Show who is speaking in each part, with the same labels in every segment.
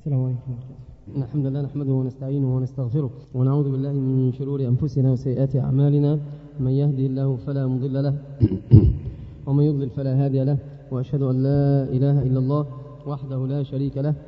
Speaker 1: السلام عليكم. الحمد لله نحمده ونستعينه ونستغفره ونعوذ بالله من شرور أنفسنا وسيئات أعمالنا. من يهدي الله فلا مضل له ومن يضلل فلا هادي له، وأشهد أن لا إله إلا الله وحده لا شريك له،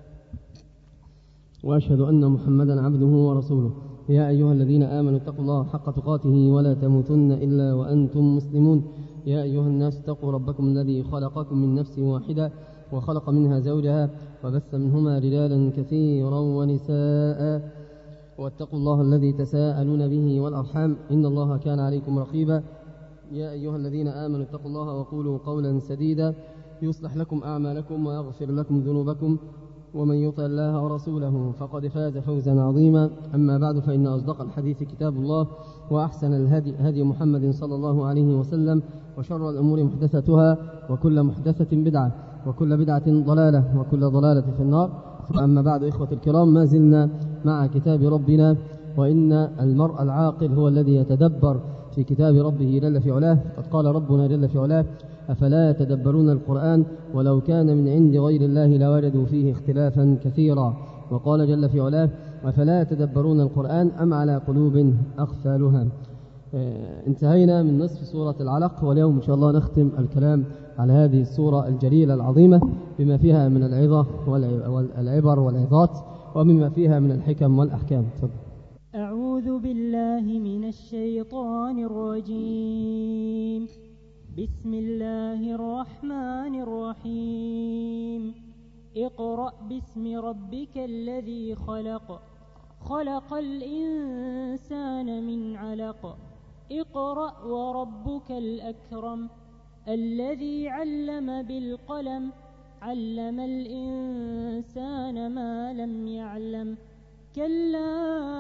Speaker 1: وأشهد أن محمدا عبده ورسوله. يا أيها الذين آمنوا اتقوا الله حق تقاته ولا تموتن إلا وأنتم مسلمون. يا أيها الناس اتقوا ربكم الذي خلقكم من نفس واحدة وخلق منها زوجها وبث منهما رجالا كثيرا ونساء، واتقوا الله الذي تساءلون به والأرحام إن الله كان عليكم رقيبا. يا أيها الذين آمنوا اتقوا الله وقولوا قولا سديدا يصلح لكم أعمالكم ويغفر لكم ذنوبكم، ومن يطع الله ورسوله فقد فاز فوزا عظيما. أما بعد، فإن أصدق الحديث كتاب الله، وأحسن الهدي هدي محمد صلى الله عليه وسلم، وشر الأمور محدثتها، وكل محدثة بدعة، وكل بدعة ضلالة، وكل ضلالة في النار. أما بعد، إخوة الكرام، ما زلنا مع كتاب ربنا، وإن المرء العاقل هو الذي يتدبر في كتاب ربه جل في علاه. قد قال ربنا جل في علاه: أفلا يتدبرون القرآن ولو كان من عند غير الله لوجدوا فيه اختلافا كثيرا. وقال جل في علاه: أفلا يتدبرون القرآن أم على قلوب أقفالها. انتهينا من نصف سورة العلق، واليوم إن شاء الله نختم الكلام على هذه السورة الجليلة العظيمة بما فيها من العظة والعبر والعظات، وبما فيها من الحكم والأحكام.
Speaker 2: أعوذ بالله من الشيطان الرجيم. بسم الله الرحمن الرحيم. اقرأ باسم ربك الذي خلق، خلق الإنسان من علق. اقرأ وربك الأكرم الذي علم بالقلم، علم الإنسان ما لم يعلم. كلا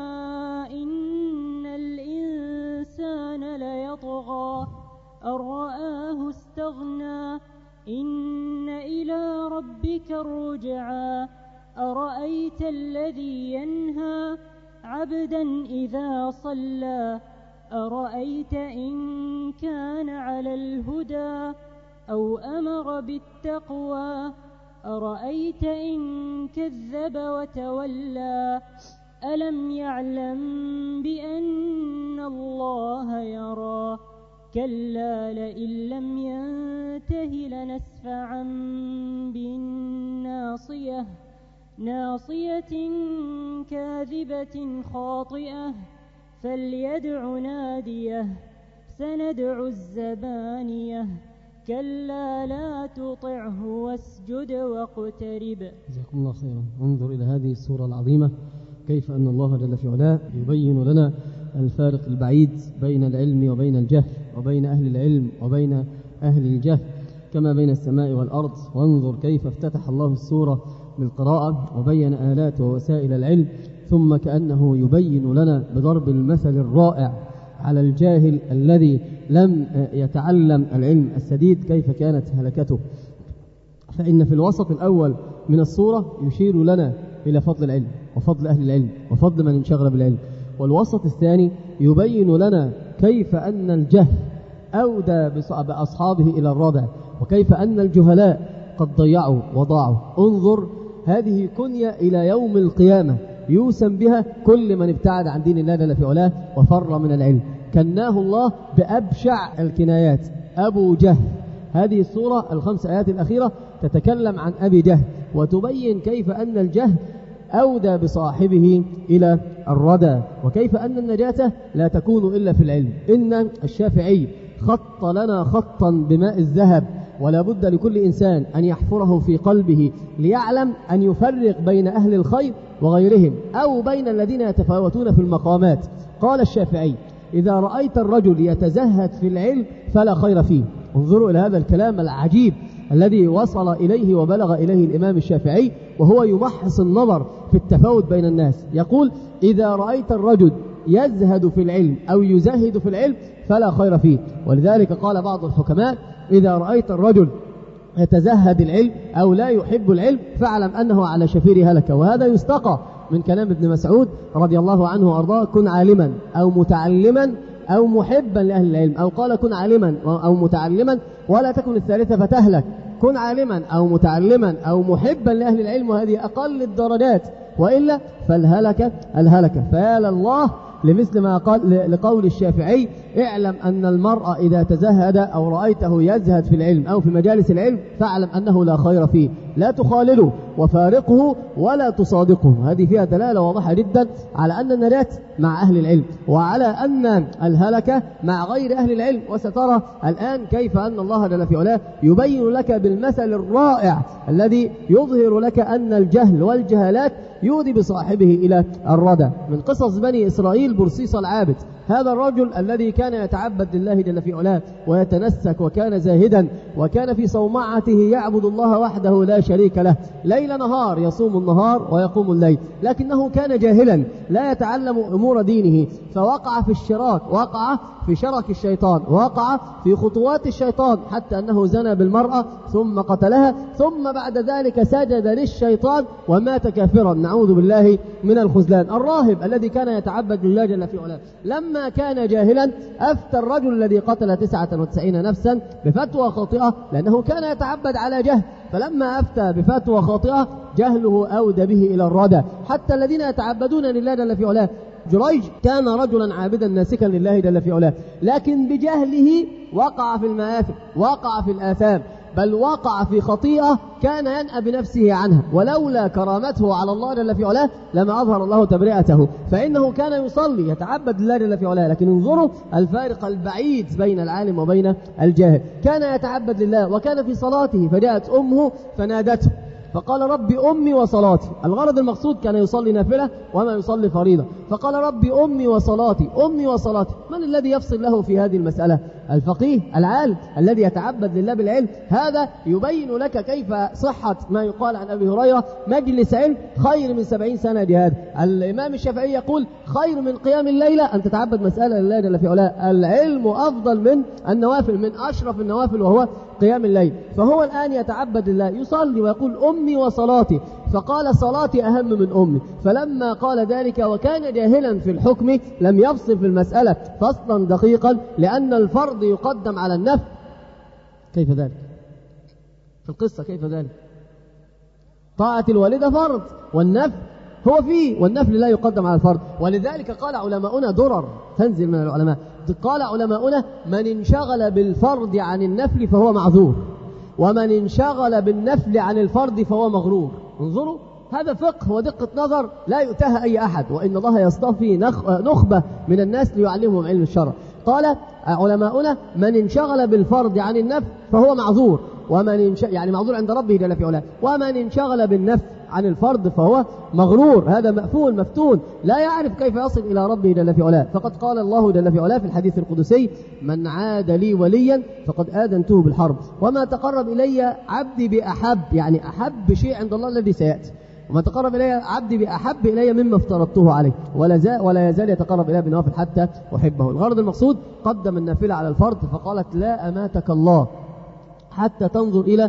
Speaker 2: إن الإنسان ليطغى أن رآه استغنى. إن إلى ربك الرجعى. أرأيت الذي ينهى عبدا إذا صلى. أرأيت إن كان على الهدى أو أمر بالتقوى. أرأيت إن كذب وتولى. ألم يعلم بأن الله يرى. كلا لئن لم ينته لنسفعا بالناصية، ناصية كاذبة خاطئة. فليدع ناديه، سندع الزبانية. كلا لا تطعه واسجد واقترب.
Speaker 1: جزاكم الله خيرا. انظر إلى هذه السورة العظيمة، كيف أن الله جل في علاه يبين لنا الفارق البعيد بين العلم وبين الجهل، وبين أهل العلم وبين أهل الجهل، كما بين السماء والأرض. وانظر كيف افتتح الله السورة بالقراءة وبين آلات ووسائل العلم، ثم كأنه يبين لنا بضرب المثل الرائع على الجاهل الذي لم يتعلم العلم السديد كيف كانت هلكته. فإن في الوسط الأول من السورة يشير لنا إلى فضل العلم وفضل أهل العلم وفضل من انشغل بالعلم، والوسط الثاني يبين لنا كيف أن الجهل أودى بأصحابه إلى الردع، وكيف أن الجهلاء قد ضيعوا وضاعوا. انظر، هذه كنية إلى يوم القيامة يوسم بها كل من ابتعد عن دين الله جل في علاه وفر من العلم. كناه الله بأبشع الكنايات، أبو جهل. هذه السورة الخمس آيات الأخيرة تتكلم عن أبي جهل، وتبين كيف أن الجهل أودى بصاحبه إلى الردى، وكيف أن النجاة لا تكون إلا في العلم. إن الشافعي خط لنا خطا بماء الذهب، ولا بد لكل إنسان أن يحفره في قلبه ليعلم أن يفرق بين أهل الخير وغيرهم، أو بين الذين يتفاوتون في المقامات. قال الشافعي: إذا رأيت الرجل يتزهد في العلم فلا خير فيه. انظروا إلى هذا الكلام العجيب الذي وصل إليه وبلغ إليه الإمام الشافعي، وهو يمحص النظر في التفاوت بين الناس. يقول: إذا رأيت الرجل يزهد في العلم أو يزهد في العلم فلا خير فيه. ولذلك قال بعض الحكماء: إذا رأيت الرجل يتزهد العلم أو لا يحب العلم فاعلم أنه على شفير هلكة. وهذا يستقى من كلام ابن مسعود رضي الله عنه وأرضاه: كن عالما أو متعلما أو محبا لأهل العلم، أو قال: كن عالما أو متعلما ولا تكن الثالثة فتهلك. يكون عالما أو متعلما أو محبا لأهل العلم، وهذه أقل الدرجات، وإلا فالهلكة. فيا لله لمثل ما قال لقول الشافعي: اعلم أن المرء إذا تزهد أو رأيته يزهد في العلم أو في مجالس العلم فاعلم أنه لا خير فيه، لا تخالله وفارقه ولا تصادقه. هذه فيها دلالة واضحة جدا على أن النجاة مع أهل العلم، وعلى أن الهلكة مع غير أهل العلم. وسترى الآن كيف أن الله جل في علاه يبين لك بالمثل الرائع الذي يظهر لك أن الجهل والجهالات يؤدي بصاحبه إلى الردى. من قصص بني إسرائيل برصيص العابد، هذا الرجل الذي كان يتعبد لله جل في علاه ويتنسك وكان زاهدا وكان في صومعته يعبد الله وحده لا شريك له، ليل نهار يصوم النهار ويقوم الليل، لكنه كان جاهلا لا يتعلم أمور دينه، فوقع في الشراك، وقع في شرك الشيطان، وقع في خطوات الشيطان، حتى أنه زنى بالمرأة ثم قتلها، ثم بعد ذلك سجد للشيطان ومات كافرا، نعوذ بالله من الخذلان. الراهب الذي كان يتعبد لله جل في علاه لما كان جاهلا أفتى الرجل الذي قتل 99 نفسا بفتوى خاطئة، لأنه كان يتعبد على جهل، فلما أفتى بفتوى خاطئة جهله أودى به إلى الردى. حتى الذين يتعبدون لله جل في علاه، جريج كان رجلا عابدا ناسكا لله جل في علاه، لكن بجهله وقع في المآثم، وقع في الآثام، بل وقع في خطيئة كان ينأى بنفسه عنها، ولولا كرامته على الله جل في علاه لما أظهر الله تبرئته، فإنه كان يصلي يتعبد لله جل في علاه. لكن انظروا الفارق البعيد بين العالم وبين الجاهل. كان يتعبد لله وكان في صلاته، فجاءت أمه فنادته فقال: ربي أمي وصلاتي. الغرض المقصود كان يصلي نافلة وما يصلي فريضة، فقال: ربي أمي وصلاتي، أمي وصلاتي. من الذي يفصل له في هذه المسألة؟ الفقيه العالم الذي يتعبد لله بالعلم. هذا يبين لك كيف صحة ما يقال عن أبي هريرة: مجلس علم خير من 70 سنة جهاد. الإمام الشافعي يقول: خير من قيام الليلة أن تتعبد مسألة لله جل في علاه. العلم أفضل من النوافل، من أشرف النوافل وهو قيام الليل. فهو الآن يتعبد لله، يصلي ويقول: أمي وصلاتي، فقال: صلاتي أهم من أمي. فلما قال ذلك وكان جاهلا في الحكم لم يفصل في المسألة فصلا دقيقا، لأن الفرض يقدم على النفل. كيف ذلك؟ في القصة كيف ذلك؟ طاعة الوالدة فرض والنفل هو فيه، والنفل لا يقدم على الفرض. ولذلك قال علماؤنا درر تنزل من العلماء، قال علماؤنا: من انشغل بالفرض عن النفل فهو معذور، ومن انشغل بالنفل عن الفرض فهو مغرور. انظروا، هذا فقه ودقة نظر لا يؤتاها أي أحد، وإن الله يصطفي نخبة من الناس ليعلمهم علم الشرع. قال علماؤنا: من انشغل بالفرض عن النفل فهو معذور، ومن يعني معذور عند ربه جل في علاه، ومن انشغل بالنفل عن الفرض فهو مغرور. هذا مأفول مفتون لا يعرف كيف يصل إلى ربه جل في علاه. فقد قال الله جل في علاه في الحديث القدسي: من عاد لي وليا فقد آذنته بالحرب، وما تقرب إلي عبدي بأحب، يعني أحب شيء عند الله الذي سيأتي، وما تقرب إلي عبدي بأحب إلي مما افترضته عليه، ولا يزال يتقرب إلي بنوافل حتى أحبه. الغرض المقصود قدم النافلة على الفرض، فقالت: لا أماتك الله حتى تنظر إلى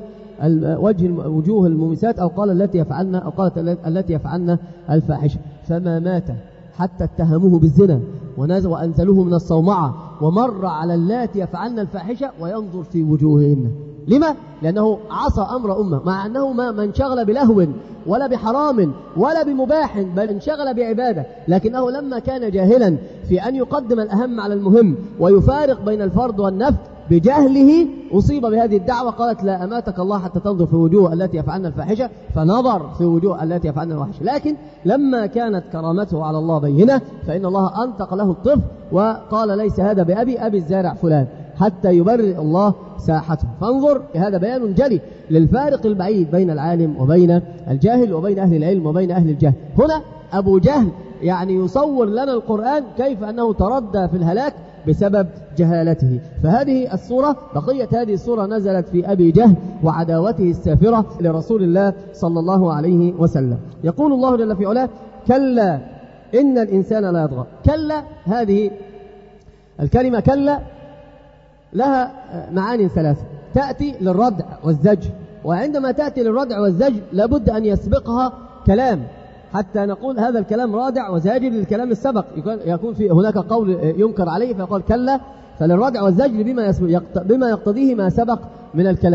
Speaker 1: وجوه المومسات، أو قال التي يفعلن، أو قالت التي يفعلن الفاحشة، فما مات حتى اتهموه بالزنا وأنزلوه من الصومعة، ومر على اللاتي يفعلن الفاحشة وينظر في وجوههن. لما؟ لأنه عصى أمر أمه، مع أنه ما انشغل بلهو ولا بحرام ولا بمباح، بل انشغل بعبادة، لكنه لما كان جاهلا في أن يقدم الأهم على المهم ويفارق بين الفرض والنفل بجهله أصيب بهذه الدعوة. قالت: لا أماتك الله حتى تنظر في وجوه التي يفعلن الفاحشة، فنظر في وجوه التي يفعلن الفاحشة. لكن لما كانت كرامته على الله بينة فإن الله أنطق له الطفل وقال: ليس هذا بأبي الزارع فلان، حتى يبرئ الله ساحته. فانظر، هذا بيان جلي للفارق البعيد بين العالم وبين الجاهل، وبين أهل العلم وبين أهل الجهل. هنا أبو جهل يعني يصور لنا القرآن كيف أنه تردى في الهلاك بسبب جهالته. فهذه الصورة، بقية هذه الصورة نزلت في أبي جهل وعداوته السافرة لرسول الله صلى الله عليه وسلم. يقول الله جل في علاه: كلا إن الإنسان لا يطغى. كلا، هذه الكلمة كلا لها معاني ثلاثة، تأتي للردع والزجر، وعندما تأتي للردع والزجر لابد أن يسبقها كلام حتى نقول هذا الكلام رادع وزاجر للكلام السبق. يكون في هناك قول ينكر عليه فيقول كلا، فللردع والزجر بما يقتضيه ما سبق من الكلام.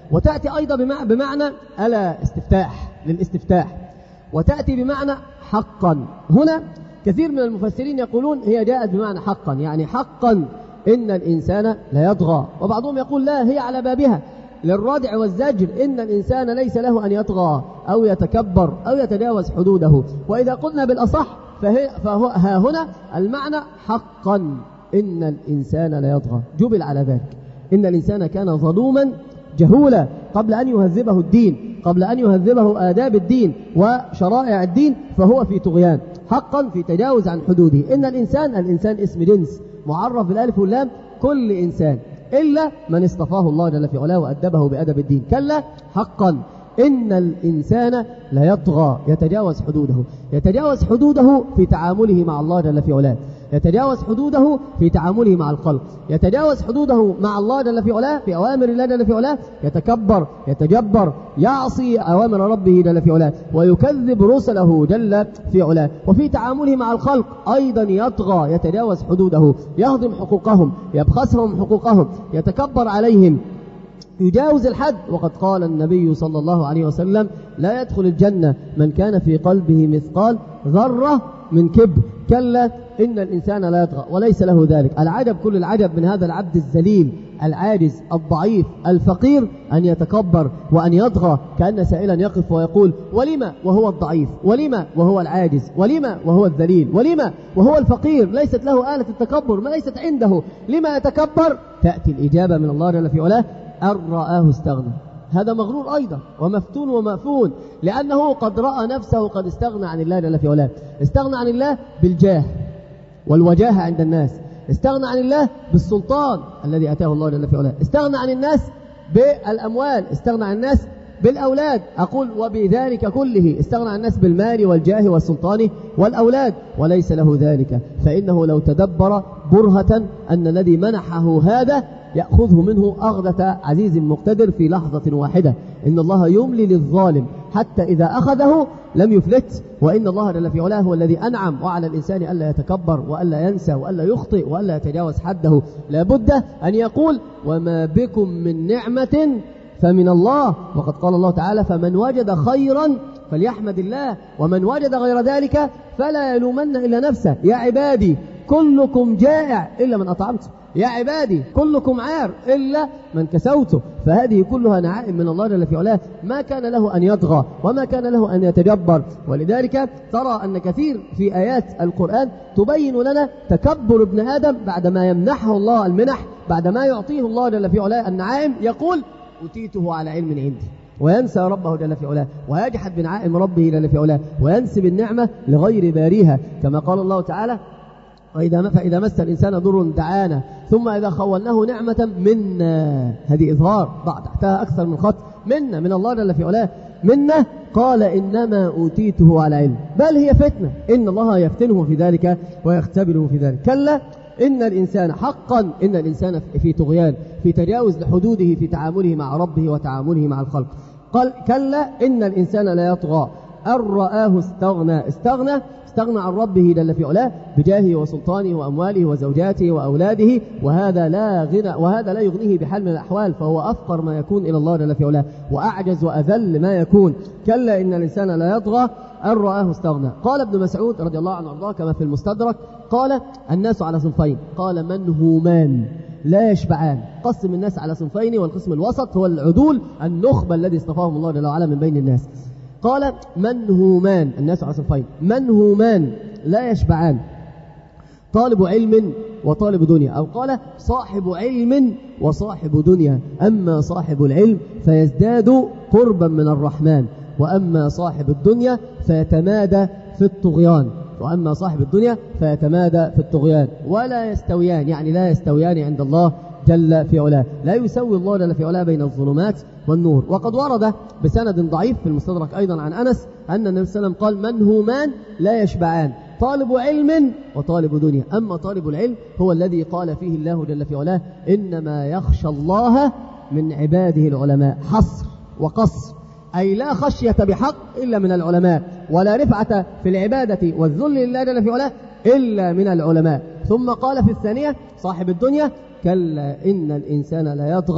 Speaker 1: وتأتي أيضا بمعنى ألا استفتاح للاستفتاح، وتأتي بمعنى حقا. هنا كثير من المفسرين يقولون هي جاءت بمعنى حقا، يعني حقا إن الإنسان لا يطغى، وبعضهم يقول لا، هي على بابها للردع والزجر، إن الإنسان ليس له أن يطغى أو يتكبر أو يتجاوز حدوده. وإذا قلنا بالأصح فها هنا المعنى حقا إن الإنسان لا يطغى، جبل على ذلك. إن الإنسان كان ظلوما جهولا قبل أن يهذبه الدين، قبل أن يهذبه آداب الدين وشرائع الدين، فهو في طغيان حقا في تجاوز عن حدوده. إن الإنسان اسم جنس معرف بالالف واللام، كل إنسان إلا من اصطفاه الله جل في علاه وأدبه بأدب الدين. كلا حقا إن الإنسان لا يطغى، يتجاوز حدوده في تعامله مع الله جل في علاه، يتجاوز حدوده في تعامله مع الخلق، يتجاوز حدوده مع الله جل في علاه في أوامر الله جل في علاه، يتكبر يتجبر، يعصي أوامر ربه جل في علاه، ويكذب رسله جل في علاه. وفي تعامله مع الخلق أيضا يطغى، يتجاوز حدوده، يهضم حقوقهم، يبخسهم حقوقهم، يتكبر عليهم، يجاوز الحد. وقد قال النبي صلى الله عليه وسلم لا يدخل الجنة من كان في قلبه مثقال ذرة من كبر. كلا إن الإنسان لا يطغى وليس له ذلك. العجب كل العجب من هذا العبد الذليل العاجز الضعيف الفقير أن يتكبر وأن يطغى، كأن سائلا يقف ويقول ولما وهو الضعيف، ولما وهو العاجز، ولما وهو الذليل، ولما وهو الفقير، ليست له آلة التكبر، ما ليست عنده، لما يتكبر؟ تأتي الإجابة من الله جل في علاه أن رآه استغنى. هذا مغرور أيضا ومفتون ومأفون، لأنه قد رأى نفسه قد استغنى عن الله جل في علاه، استغنى عن الله بالجاه والوجاهة عند الناس، استغنى عن الله بالسلطان الذي أتاه الله جل في علاه، استغنى عن الناس بالأموال، استغنى عن الناس بالأولاد، أقول وبذلك كله استغنى عن الناس بالمال والجاه والسلطان والأولاد، وليس له ذلك. فإنه لو تدبر برهة أن الذي منحه هذا يأخذه منه أخذة عزيز مقتدر في لحظة واحدة. إن الله يملي للظالم حتى إذا أخذه لم يفلت، وإن الله جل في علاه هو الذي أنعم، وعلى الإنسان ألا يتكبر وألا ينسى وألا يخطئ وألا يتجاوز حده. لابد أن يقول وما بكم من نعمة فمن الله، وقد قال الله تعالى فمن وجد خيرا فليحمد الله ومن وجد غير ذلك فلا يلومن إلا نفسه. يا عبادي كلكم جائع إلا من أطعمته، يا عبادي كلكم عار إلا من كسوته. فهذه كلها نعائم من الله جل في علاه، ما كان له أن يطغى وما كان له أن يتجبر. ولذلك ترى أن كثير في آيات القرآن تبين لنا تكبر ابن آدم بعدما يمنحه الله المنح، بعدما يعطيه الله جل في علاه النعائم، يقول أوتيته على علم عندي، وينسى ربه جل في علاه، ويجحد بنعائم ربه جل في علاه، وينسب النعمة لغير باريها، كما قال الله تعالى فإذا مس الإنسان ضر دعانا ثم إذا خولناه نعمة منا، هذه إظهار ضع تحتها أكثر من خط، منا من الله جل في علاه، منا قال إنما أوتيته على علم، بل هي فتنة إن الله يفتنه في ذلك ويختبره في ذلك. كلا إن الإنسان حقا إن الإنسان في طغيان، في تجاوز لحدوده في تعامله مع ربه وتعامله مع الخلق. قال كلا إن الإنسان لا يطغى أن رآه استغنى عن ربه جل في علاه بجاهه وسلطانه وأمواله وزوجاته وأولاده، وهذا لا يغنيه بحال من الأحوال، فهو أفقر ما يكون إلى الله جل في علاه وأعجز وأذل ما يكون. كلا إن الإنسان لا يطغى أن رآه استغنى. قال ابن مسعود رضي الله عنه وارضاه كما في المستدرك قال الناس على صنفين، قال منهومان لا يشبعان. قسم الناس على صنفين، والقسم الوسط هو العدول النخبة الذي اصطفاهم الله جل وعلا من بين الناس. قال منهومان، الناس على صنفين، منهومان لا يشبعان، طالب علم وطالب دنيا، أو قال صاحب علم وصاحب دنيا، أما صاحب العلم فيزداد قربا من الرحمن، وأما صاحب الدنيا فيتمادى في الطغيان، وأما صاحب الدنيا فيتمادى في الطغيان. ولا يستويان، يعني لا يستويان عند الله جل في علاه، لا يسوي الله جل في علاه بين الظلمات والنور. وقد ورد بسند ضعيف في المستدرك أيضا عن أنس أن النبي صلى الله عليه وسلم قال منهومان لا يشبعان، طالب علم وطالب دنيا. أما طالب العلم هو الذي قال فيه الله جل في علاه إنما يخشى الله من عباده العلماء، حصر وقصر، أي لا خشية بحق إلا من العلماء، ولا رفعة في العبادة والذل لله جل في علاه إلا من العلماء. ثم قال في الثانية صاحب الدنيا كلا إن الإنسان لا يطغى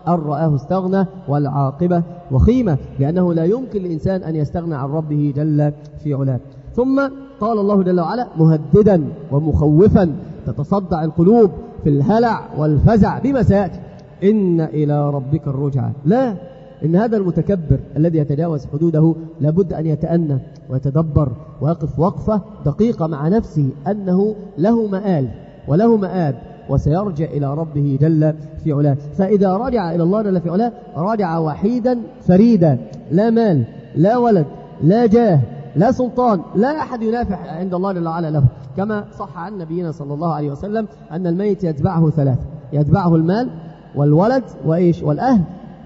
Speaker 1: أن رآه استغنى والعاقبة وخيمة، لأنه لا يمكن للإنسان أن يستغنى عن ربه جل في علاه. ثم قال الله جل وعلا مهددا ومخوفا تتصدع القلوب في الهلع والفزع بما سيأتي: إن إلى ربك الرجعى. لا، إن هذا المتكبر الذي يتجاوز حدوده لابد أن يتأنى ويتدبر ويقف وقفة دقيقة مع نفسه أنه له مآل وله مآب وسيرجع إلى ربه جل في علاه. فإذا رجع إلى الله جل في علاه رجع وحيدا فريدا، لا مال لا ولد لا جاه لا سلطان، لا أحد ينافع عند الله جل وعلا له، كما صح عن نبينا صلى الله عليه وسلم أن الميت يتبعه ثلاثة: يتبعه المال والولد والأهل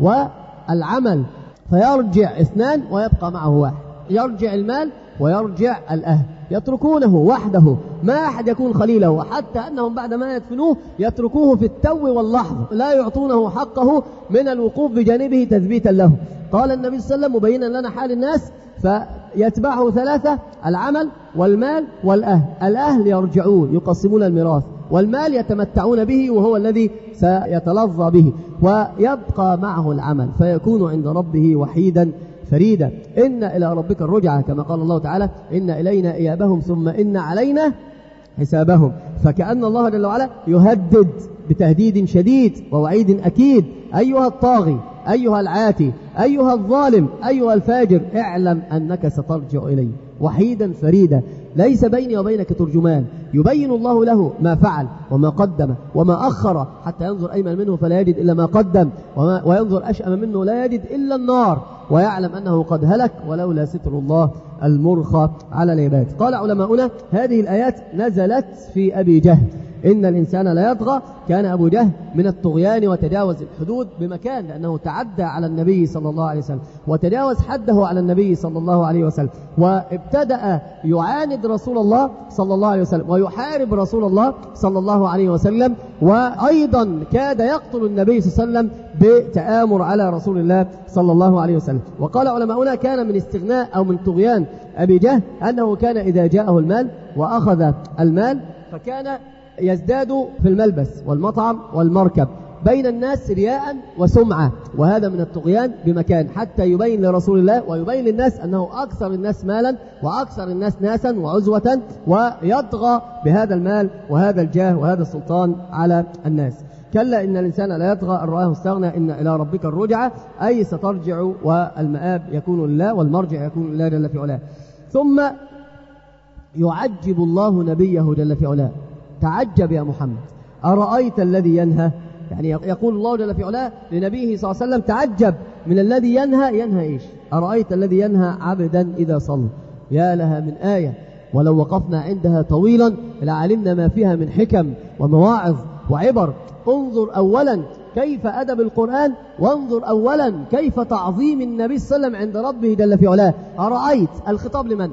Speaker 1: والعمل، فيرجع اثنان ويبقى معه واحد. يرجع المال ويرجع الأهل، يتركونه وحده، ما أحد يكون خليله، وحتى أنهم بعد ما يدفنوه يتركوه في التو واللحظة، لا يعطونه حقه من الوقوف بجانبه تثبيتا له. قال النبي صلى الله عليه وسلم مبينا لنا حال الناس: فيتبعه ثلاثة: العمل والمال والأهل. الأهل يرجعون يقسمون الميراث، والمال يتمتعون به وهو الذي سيتلظى به، ويبقى معه العمل فيكون عند ربه وحيدا فريدا. إن إلى ربك الرجعى، كما قال الله تعالى: إن إلينا إيابهم ثم إن علينا حسابهم. فكأن الله جل وعلا يهدد بتهديد شديد ووعيد أكيد: أيها الطاغي، أيها العاتي، أيها الظالم، أيها الفاجر، اعلم أنك سترجع إليه وحيدا فريدا، ليس بيني وبينك ترجمان، يبين الله له ما فعل وما قدم وما أخر، حتى ينظر أيمن منه فلا يجد إلا ما قدم، وينظر أشأم منه لا يجد إلا النار، ويعلم أنه قد هلك ولولا ستر الله المرخى على العباد. قال علماؤنا: هذه الآيات نزلت في أبي جهل. إن الإنسان لا يطغى. كان أبو جهل من الطغيان وتجاوز الحدود بمكان، لأنه تعدى على النبي صلى الله عليه وسلم وتجاوز حده على النبي صلى الله عليه وسلم، وابتدأ يعاند رسول الله صلى الله عليه وسلم ويحارب رسول الله صلى الله عليه وسلم، وأيضا كاد يقتل النبي صلى الله عليه وسلم بتآمر على رسول الله صلى الله عليه وسلم. وقال علماؤنا: كان من استغناء أو من طغيان أبي جهل أنه كان إذا جاءه المال وأخذ المال فكان يزداد في الملبس والمطعم والمركب بين الناس رياء وسمعة، وهذا من الطغيان بمكان، حتى يبين لرسول الله ويبين للناس أنه أكثر الناس مالا وأكثر الناس ناسا وعزوة، ويطغى بهذا المال وهذا الجاه وهذا السلطان على الناس. كلا إن الإنسان لا يطغى أن رآه استغنى. إن إلى ربك الرجعى، أي سترجع والمآب يكون لله والمرجع يكون لله جل في علاه. ثم يعجب الله نبيه جل في علاه: تعجب يا محمد، أرأيت الذي ينهى؟ يعني يقول الله جل في علاه لنبيه صلى الله عليه وسلم: تعجب من الذي ينهى إيش؟ أرأيت الذي ينهى عبدا إذا صلى. يا لها من آية، ولو وقفنا عندها طويلا لعلمنا ما فيها من حكم ومواعظ وعبر. انظر أولا كيف أدب القرآن، وانظر أولا كيف تعظيم النبي صلى الله عليه وسلم عند ربه جل في علاه. أرأيت، الخطاب لمن؟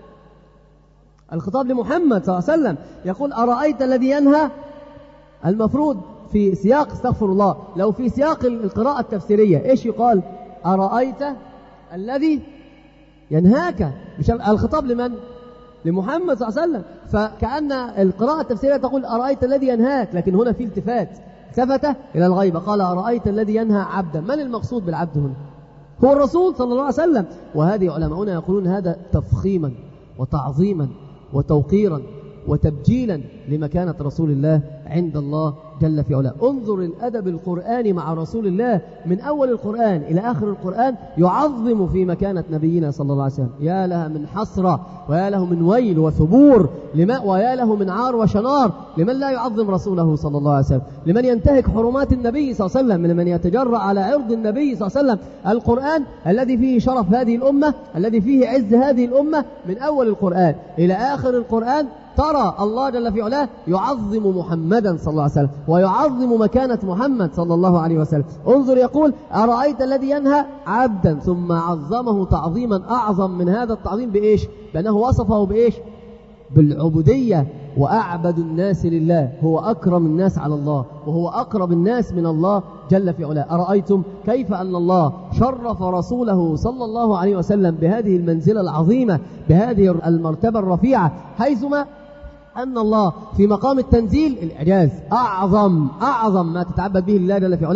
Speaker 1: الخطاب لمحمد صلى الله عليه وسلم. يقول: أرأيت الذي ينهى. المفروض في سياق، استغفر الله، لو في سياق القراءة التفسيرية إيش يقال؟ أرأيت الذي ينهاك. مش الخطاب لمن؟ لمحمد صلى الله عليه وسلم. فكأن القراءة التفسيرية تقول أرأيت الذي ينهاك، لكن هنا في التفات، التفت إلى الغيبة، قال: أرأيت الذي ينهى عبدا. من المقصود بالعبد هنا؟ هو الرسول صلى الله عليه وسلم. وهذه علماؤنا يقولون هذا تفخيما وتعظيما وتوقيرا وتبجيلا لمكانة رسول الله عند الله جل في علاه. انظر الأدب القرآني مع رسول الله من أول القرآن إلى آخر القرآن، يعظم في مكانة نبينا صلى الله عليه وسلم. يا لها من حسرة، ويا له من ويل وثبور، ويا له من عار وشنار لمن لا يعظم رسوله صلى الله عليه وسلم، لمن ينتهك حرمات النبي صلى الله عليه وسلم، لمن يتجرأ على عرض النبي صلى الله عليه وسلم. القرآن الذي فيه شرف هذه الأمة، الذي فيه عز هذه الأمة، من أول القرآن إلى آخر القرآن ترى الله جل في علاه يعظم محمدا صلى الله عليه وسلم ويعظم مكانة محمد صلى الله عليه وسلم. انظر يقول: أرأيت الذي ينهى عبدا، ثم عظمه تعظيما أعظم من هذا التعظيم بإيش؟ بأنه وصفه بإيش؟ بالعبودية. وأعبد الناس لله، هو أكرم الناس على الله وهو أقرب الناس من الله جل في علاه. أرأيتم كيف أن الله شرف رسوله صلى الله عليه وسلم بهذه المنزلة العظيمة، بهذه المرتبة الرفيعة، حيثما أن الله في مقام التنزيل الإعجاز أعظم ما تتعبد به الله جل في علاه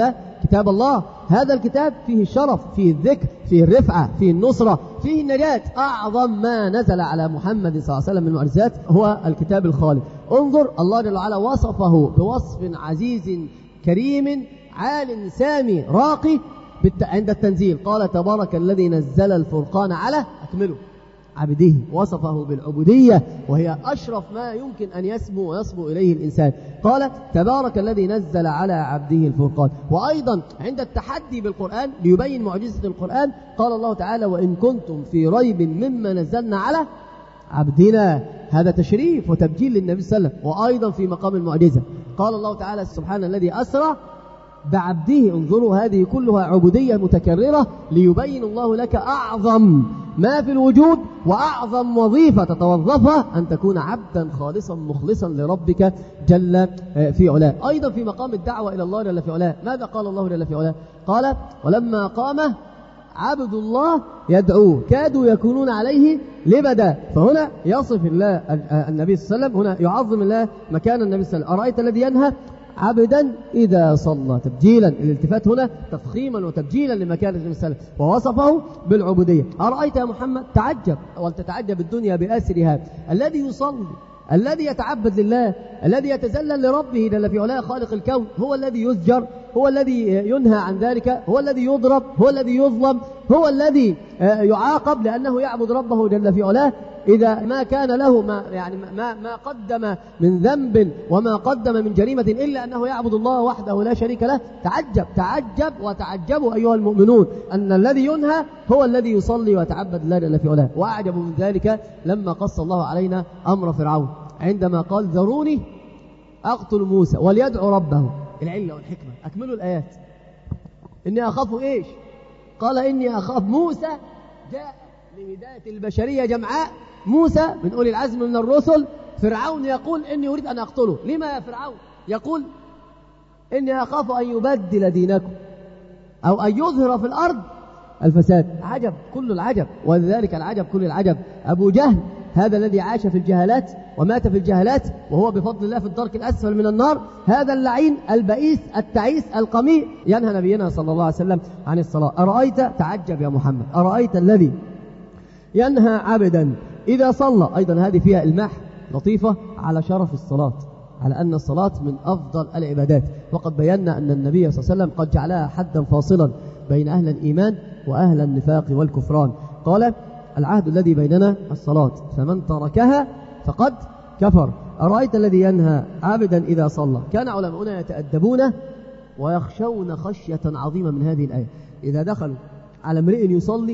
Speaker 1: كتاب الله. هذا الكتاب فيه الشرف، فيه الذكر، فيه الرفعة، فيه النصرة، فيه النجاة. أعظم ما نزل على محمد صلى الله عليه وسلم من المعجزات هو الكتاب الخالد. انظر الله جل وعلا وصفه بوصف عزيز كريم عال سامي راقي عند التنزيل. قال تبارك الذي نزل الفرقان على أكمله عبده، وصفه بالعبودية وهي أشرف ما يمكن أن يسمو ويصبو إليه الإنسان. قال تبارك الذي نزل على عبده الفرقان. وأيضا عند التحدي بالقرآن ليبين معجزة القرآن قال الله تعالى وإن كنتم في ريب مما نزلنا على عبدنا. هذا تشريف وتبجيل للنبي صلى الله عليه وسلم. وأيضا في مقام المعجزة قال الله تعالى سبحان الذي أسرى بعبده. انظروا هذه كلها عبودية متكررة ليبين الله لك أعظم ما في الوجود وأعظم وظيفة تتوظفها أن تكون عبدا خالصا مخلصا لربك جل في علاه. أيضا في مقام الدعوة إلى الله جل في علاه ماذا قال الله جل في علاه؟ قال ولما قام عبد الله يدعوه كادوا يكونون عليه لبدا. فهنا يصف الله النبي صلى الله عليه وسلم، هنا يعظم الله مكان النبي صلى الله عليه وسلم. أرأيت الذي ينهى عبدا إذا صلى، تبجيلا، الالتفات هنا تفخيما وتبجيلا لمكان النبي صلى الله عليه وسلم، ووصفه بالعبودية. أرأيت يا محمد تعجب ولتتعجب الدنيا بأسرها الذي يصلي، الذي يتعبد لله، الذي يتذلل لربه جل في علاه خالق الكون، هو الذي يزجر، هو الذي ينهى عن ذلك، هو الذي يضرب، هو الذي يظلم، هو الذي يعاقب لأنه يعبد ربه جل في علاه. إذا ما كان له ما قدم من ذنب وما قدم من جريمة إلا أنه يعبد الله وحده لا شريك له. تعجب وتعجبوا أيها المؤمنون أن الذي ينهى هو الذي يصلي ويتعبد الله جل في علاه. وأعجب من ذلك لما قص الله علينا أمر فرعون عندما قال ذروني أقتل موسى وليدعو ربه. العلة والحكمة أكملوا الآيات. إني أخاف إيش؟ قال إني أخاف موسى جاء لهداية البشرية جمعاء، موسى من أولي العزم من الرسل. فرعون يقول إني أريد أن أقتله. لما يا فرعون؟ يقول إني أخاف أن يبدل دينكم أو أن يظهر في الأرض الفساد. عجب كل العجب، ولذلك العجب كل العجب أبو جهل هذا الذي عاش في الجهالات ومات في الجهالات وهو بفضل الله في الدرك الأسفل من النار، هذا اللعين البئيس التعيس القميء ينهى نبينا صلى الله عليه وسلم عن الصلاة. أرأيت تعجب يا محمد، أرأيت الذي ينهى عبدا إذا صلى. أيضا هذه فيها إلماح لطيفة على شرف الصلاة، على أن الصلاة من أفضل العبادات. وقد بينا أن النبي صلى الله عليه وسلم قد جعلها حدا فاصلا بين أهل الإيمان وأهل النفاق والكفران. قال العهد الذي بيننا الصلاة فمن تركها فقد كفر. أرأيت الذي ينهى عبدا إذا صلى. كان علماؤنا يتأدبون ويخشون خشية عظيمة من هذه الآية. إذا دخلوا على امرئ يصلي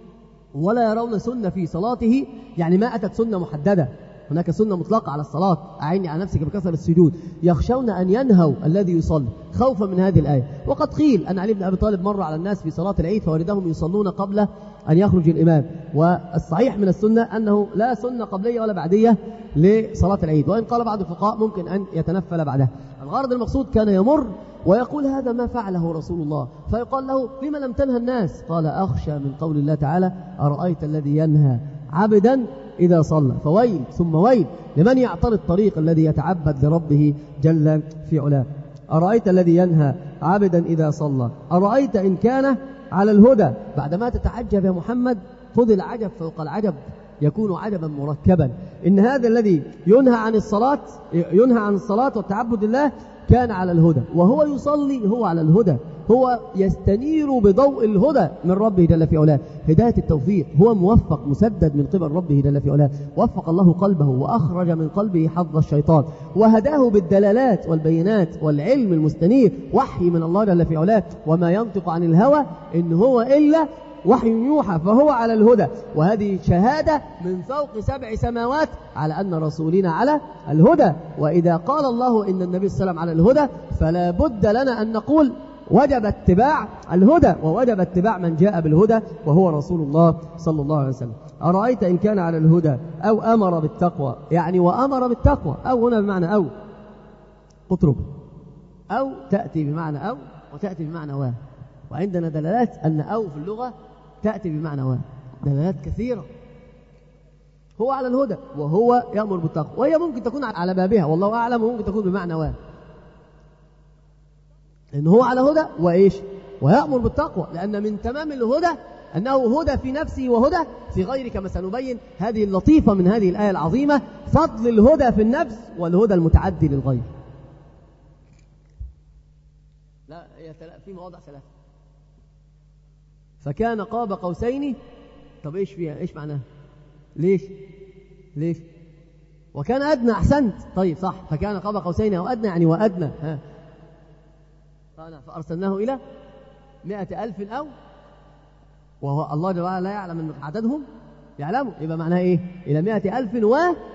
Speaker 1: ولا يرون سنة في صلاته، يعني ما أتت سنة محددة، هناك سنة مطلقة على الصلاة، أعني على نفسك بكثرة السجود، يخشون أن ينهوا الذي يصلي خوفا من هذه الآية. وقد قيل أن علي بن أبي طالب مر على الناس في صلاة العيد فوجدهم يصلون قبل أن يخرج الإمام. والصحيح من السنة أنه لا سنة قبلية ولا بعدية لصلاة العيد، وإن قال بعض الفقهاء ممكن أن يتنفل بعدها. الغرض المقصود كان يمر ويقول هذا ما فعله رسول الله، فيقال له لما لم تنهى الناس؟ قال أخشى من قول الله تعالى أرأيت الذي ينهى عبدا إذا صلى. فويل ثم ويل لمن يعترض الطريق الذي يتعبد لربه جل في علاه. أرأيت الذي ينهى عبدا إذا صلى. أرأيت إن كان على الهدى. بعدما تتعجب يا محمد خذ العجب فوق العجب يكون عجبا مركبا. إن هذا الذي ينهى عن الصلاة والتعبد لله كان على الهدى، وهو يصلي هو على الهدى، هو يستنير بضوء الهدى من ربه جل في علاه، هداية التوفيق. هو موفق مسدد من قبل ربه جل في علاه، وفق الله قلبه وأخرج من قلبه حظ الشيطان وهداه بالدلالات والبينات والعلم المستنير، وحي من الله جل في علاه. وما ينطق عن الهوى إن هو إلا وحي يوحى، فهو على الهدى. وهذه شهادة من فوق 7 سماوات على أن رسولنا على الهدى. وإذا قال الله إن النبي صلى الله عليه وسلم على الهدى فلا بد لنا أن نقول وجب اتباع الهدى، ووجب اتباع من جاء بالهدى وهو رسول الله صلى الله عليه وسلم. أرأيت إن كان على الهدى أو أمر بالتقوى، يعني وأمر بالتقوى، أو هنا بمعنى أو اطرب، أو تأتي بمعنى أو وتأتي بمعنى و. وعندنا دلالات أن أو في اللغة تأتي بمعنى و، دلالات كثيرة. هو على الهدى وهو يأمر بالتقوى، وهي ممكن تكون على بابها والله أعلم، وممكن تكون بمعنى و. إن هو على هدى وإيش ويأمر بالتقوى، لأن من تمام الهدى أنه هدى في نفسه وهدى في غيره، كما سنبين هذه اللطيفة من هذه الآية العظيمة، فضل الهدى في النفس والهدى المتعدي للغير. لا في مواضع ثلاثة. فكان قاب قوسين، طب إيش فيها؟ إيش معناها؟ ليش وكان أدنى، أحسنت، طيب صح، فكان قاب قوسين أو أدنى يعني وأدنى، فأرسلناه إلى 100,000 أو، وهو الله جل وعلا لا يعلم عددهم، يعلمه، يبقى معناها إيه؟ إلى 100,000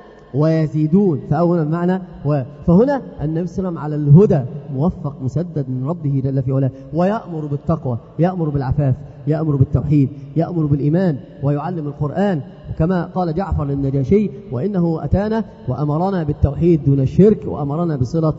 Speaker 1: ويزيدون، فأولا معنى فهنا النبي صلى الله عليه وسلم على الهدى، موفق مسدد من ربه جل في علاه، ويأمر بالتقوى، يأمر بالعفاف، يأمر بالتوحيد، يأمر بالإيمان، ويعلم القرآن، وكما قال جعفر للنجاشي: وإنه أتانا وأمرنا بالتوحيد دون الشرك، وأمرنا بصلة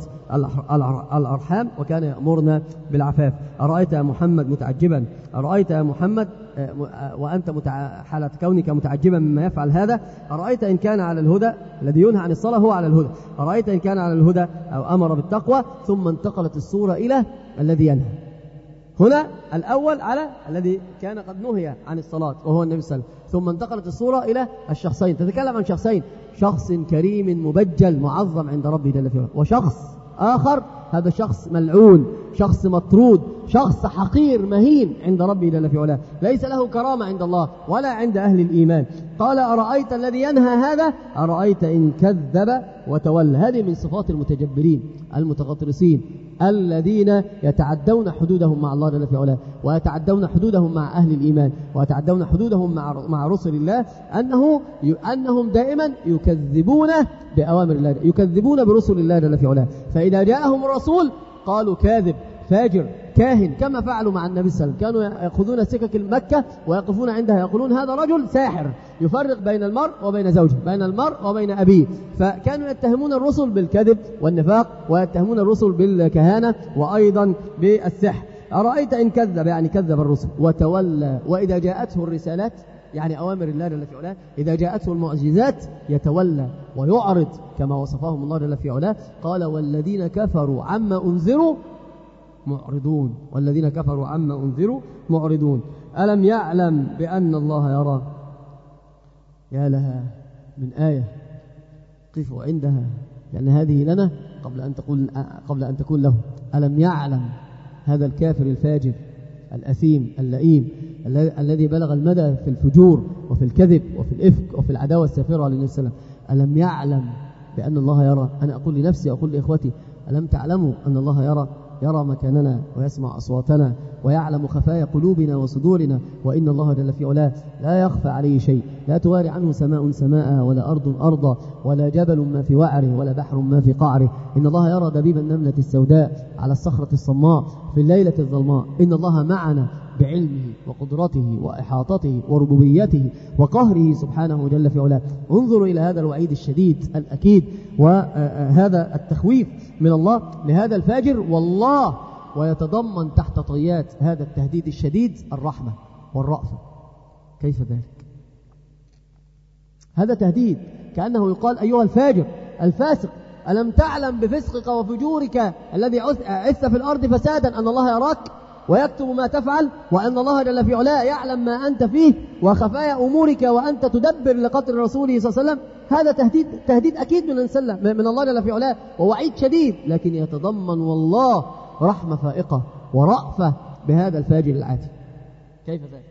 Speaker 1: الأرحام، وكان يأمرنا بالعفاف. أرأيت يا محمد متعجبا، أرأيت يا محمد وأنت حالة كونك متعجبا مما يفعل هذا، أرأيت إن كان على الهدى الذي ينهى عن الصلاة هو على الهدى، أرأيت إن كان على الهدى أو أمر بالتقوى، ثم انتقلت الصورة إلى الذي ينهى. هنا الأول على الذي كان قد نهي عن الصلاة وهو النبي صلى الله عليه وسلم، ثم انتقلت الصورة إلى الشخصين، تتكلم عن شخصين: شخص كريم مبجل معظم عند ربه جل في علاه، وشخص آخر هذا شخص ملعون، شخص مطرود، شخص حقير مهين عند ربه جل في علاه، ليس له كرامة عند الله ولا عند أهل الإيمان. قال: أرأيت الذي ينهى هذا، أرأيت إن كذب وتولى. هذه من صفات المتجبرين المتغطرسين الذين يتعدون حدودهم مع الله جل في علاه، ويتعدون حدودهم مع أهل الإيمان، ويتعدون حدودهم مع رسل الله، أنهم دائما يكذبون بأوامر الله، يكذبون برسل الله جل في علاه. فإذا جاءهم الرسول قالوا كاذب، فاجر، كاهن، كما فعلوا مع النبي صلى الله عليه وسلم. كانوا يأخذون سكك مكة ويقفون عندها يقولون: هذا رجل ساحر يفرق بين المرء وبين زوجه، بين المرء وبين أبيه. فكانوا يتهمون الرسل بالكذب والنفاق، ويتهمون الرسل بالكهانة وأيضا بالسحر. أرأيت إن كذب يعني كذب الرسل وتولى، وإذا جاءته الرسالات يعني أوامر الله جل في علاه، إذا جاءته المعجزات يتولى ويعرض كما وصفهم الله جل في علاه. قال: والذين كفروا عما أنذروا معرضون، والذين كفروا عما أنذروا معرضون. ألم يعلم بأن الله يرى؟ يا لها من آية قفوا عندها، لأن هذه لنا قبل أن تكون له. ألم يعلم هذا الكافر الفاجر الأثيم اللئيم الذي بلغ المدى في الفجور وفي الكذب وفي الإفك وفي العداوة السافرة للنبي صلى الله عليه وسلم، ألم يعلم بأن الله يرى؟ أنا أقول لنفسي أقول لإخوتي: ألم تعلموا أن الله يرى؟ يرى مكاننا ويسمع أصواتنا ويعلم خفايا قلوبنا وصدورنا، وإن الله جل في علاه لا يخفى عليه شيء، لا تواري عنه سماء سماء ولا أرض أرضا ولا جبل ما في وعره ولا بحر ما في قعره. إن الله يرى دبيب النملة السوداء على الصخرة الصماء في الليلة الظلماء. إن الله معنا بعلمه وقدرته وإحاطته وربوبيته وقهره سبحانه جل في علاه. انظروا إلى هذا الوعيد الشديد الأكيد، وهذا التخويف من الله لهذا الفاجر، والله ويتضمن تحت طيات هذا التهديد الشديد الرحمة والرأفة. كيف ذلك؟ هذا تهديد، كأنه يقال: أيها الفاجر الفاسق، ألم تعلم بفسقك وفجورك الذي عث في الأرض فسادا أن الله يراك ويكتب ما تفعل، وأن الله جل في علاه يعلم ما أنت فيه وخفايا أمورك وأنت تدبر لقتل رسوله صلى الله عليه وسلم. هذا تهديد أكيد من الله جل في علاه، ووعيد شديد، لكن يتضمن والله رحمة فائقة ورأفة بهذا الفاجر العاتي. كيف ذلك؟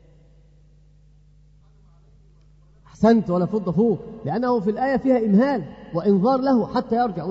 Speaker 1: أحسنت، ولا فض فوق، لأنه في الآية فيها إمهال وإنذار له حتى يرجع.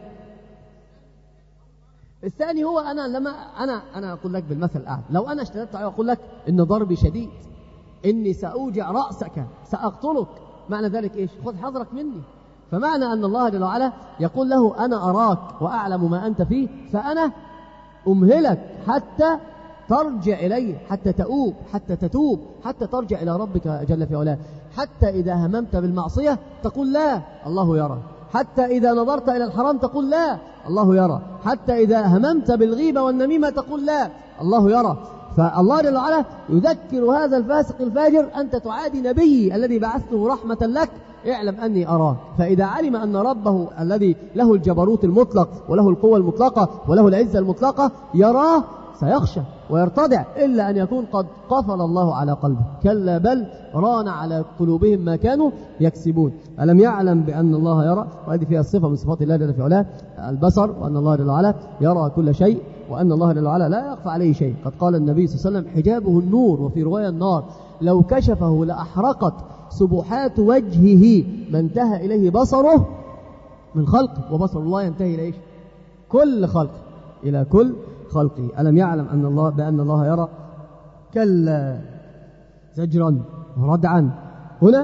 Speaker 1: الثاني هو أنا أقول لك بالمثل الأعلى، لو أنا اشتددت عليه وأقول لك إن ضربي شديد، إني سأوجع رأسك، سأقتلك، معنى ذلك إيش؟ خذ حذرك مني. فمعنى أن الله جل وعلا يقول له: أنا أراك وأعلم ما أنت فيه، فأنا أمهلك حتى ترجع إليه، حتى تؤوب، حتى تتوب، حتى ترجع إلى ربك جل في علاه. حتى إذا هممت بالمعصية تقول: لا، الله يرى. حتى إذا نظرت إلى الحرام تقول: لا، الله يرى. حتى إذا هممت بالغيبة والنميمة تقول: لا، الله يرى. فالله جل وعلا يذكر هذا الفاسق الفاجر: أنت تعادي نبي الذي بعثته رحمة لك، اعلم أني أراك. فإذا علم أن ربه الذي له الجبروت المطلق وله القوة المطلقة وله العزة المطلقة يراه سيخشى ويرتدع، إلا أن يكون قد قفل الله على قلبه. كلا بل ران على قلوبهم ما كانوا يكسبون. ألم يعلم بأن الله يرى؟ وهذه فيها الصفة من صفات الله جل في علاه البصر، وأن الله جل وعلا يرى كل شيء، وأن الله جل وعلا لا يخفى عليه شيء. قد قال النبي صلى الله عليه وسلم حجابه النور، وفي رواية النار، لو كشفه لأحرقت سبحات وجهه ما انتهى إليه بصره من خلقه، وبصر الله ينتهي إلى إيش؟ كل خلق، إلى كل خلقه. ألم يعلم أن الله بأن الله يرى؟ كلا زجرا وردعا. هنا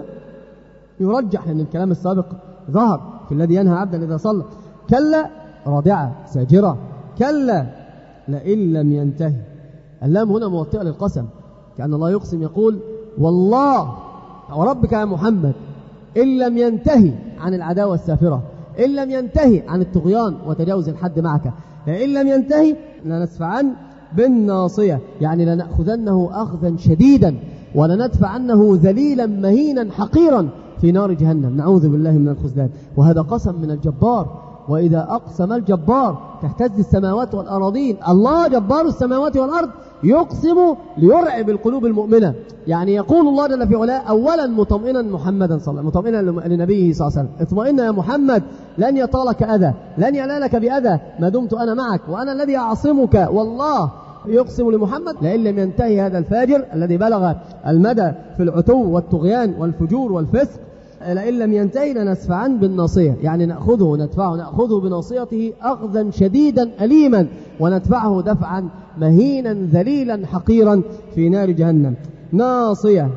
Speaker 1: يرجح أن الكلام السابق ظهر في الذي ينهى عبدا إذا صلى. كلا رادعة ساجرة. كلا لئن لم ينتهي. اللام هنا موطئة للقسم، كأن الله يقسم يقول والله وربك يا محمد إن لم ينتهي عن العداوة السافرة، إن لم ينتهي عن الطغيان وتجاوز الحد معك، إن لم ينتهي لنسفعن بالناصية، يعني لنأخذنه أخذا شديدا ولندفعنه ذليلا مهينا حقيرا في نار جهنم، نعوذ بالله من الخذلان. وهذا قسم من الجبار، وإذا أقسم الجبار تهتز السماوات والأراضين. الله جبار السماوات والأرض يقسم ليرعب القلوب المؤمنة. يعني يقول الله جل في علاه أولا مطمئنا محمدا صلى الله عليه وسلم، مطمئنا لنبيه صلى الله عليه وسلم: اطمئن يا محمد، لن يطالك أذى، لن ينالك بأذى ما دمت أنا معك، وأنا الذي أعصمك. والله يقسم لمحمد لئن لم ينتهي هذا الفاجر الذي بلغ المدى في العتو والطغيان والفجور والفسق، لئن لم ينتهي لنسفعن بالناصية، يعني نأخذه ندفعه، نأخذه بناصيته أخذا شديدا أليما، وندفعه دفعا مهينا ذليلا حقيرا في نار جهنم. ناصية،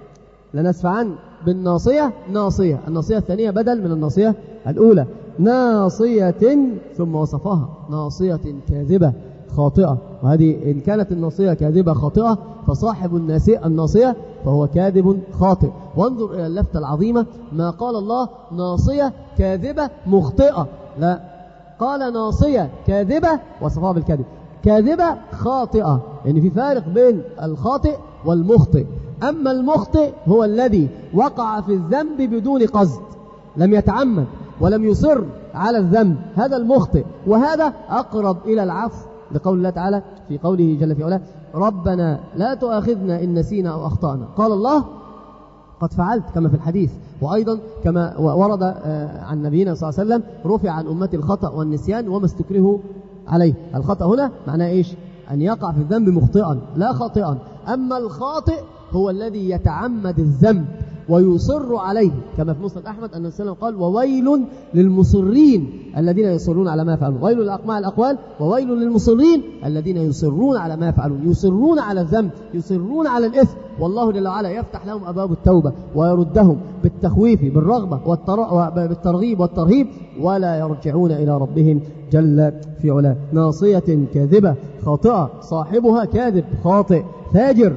Speaker 1: لنسفعن بالناصية. ناصية، الناصية الثانية بدل من الناصية الأولى. ناصية ثم وصفها ناصية كاذبة خاطئة. وهذه إن كانت الناصية كاذبة خاطئة فصاحب الناصية فهو كاذب خاطئ. وانظر إلى اللفتة العظيمة، ما قال الله ناصية كاذبة مخطئة، لا، قال ناصية كاذبة وصفها بالكذب، كاذبة خاطئة، يعني في فارق بين الخاطئ والمخطئ. أما المخطئ هو الذي وقع في الذنب بدون قصد، لم يتعمد ولم يصر على الذنب، هذا المخطئ، وهذا أقرب إلى العفو، لقول الله تعالى في قوله جل في علاه: ربنا لا تؤاخذنا إن نسينا أو أخطأنا. قال الله: قد فعلت، كما في الحديث. وأيضا كما ورد عن نبينا صلى الله عليه وسلم: رفع عن أمتي الخطأ والنسيان وما استكرهوا عليه. الخطأ هنا معناه إيش؟ أن يقع في الذنب مخطئا لا خاطئا. أما الخاطئ هو الذي يتعمد الذنب ويصر عليه، كما في مسند أحمد أن النبي قال: وويل للمصرين الذين يصرون على ما يفعلون. ويل للأقماع الأقوال، وويل للمصرين الذين يصرون على ما يفعلون، يصرون على الذنب، يصرون على الإثم، والله جل وعلا يفتح لهم أبواب التوبة ويردهم بالتخويف بالرغبة بالترغيب والترهيب، ولا يرجعون إلى ربهم جل في علاه. ناصية كاذبة خاطئة، صاحبها كاذب خاطئ فاجر.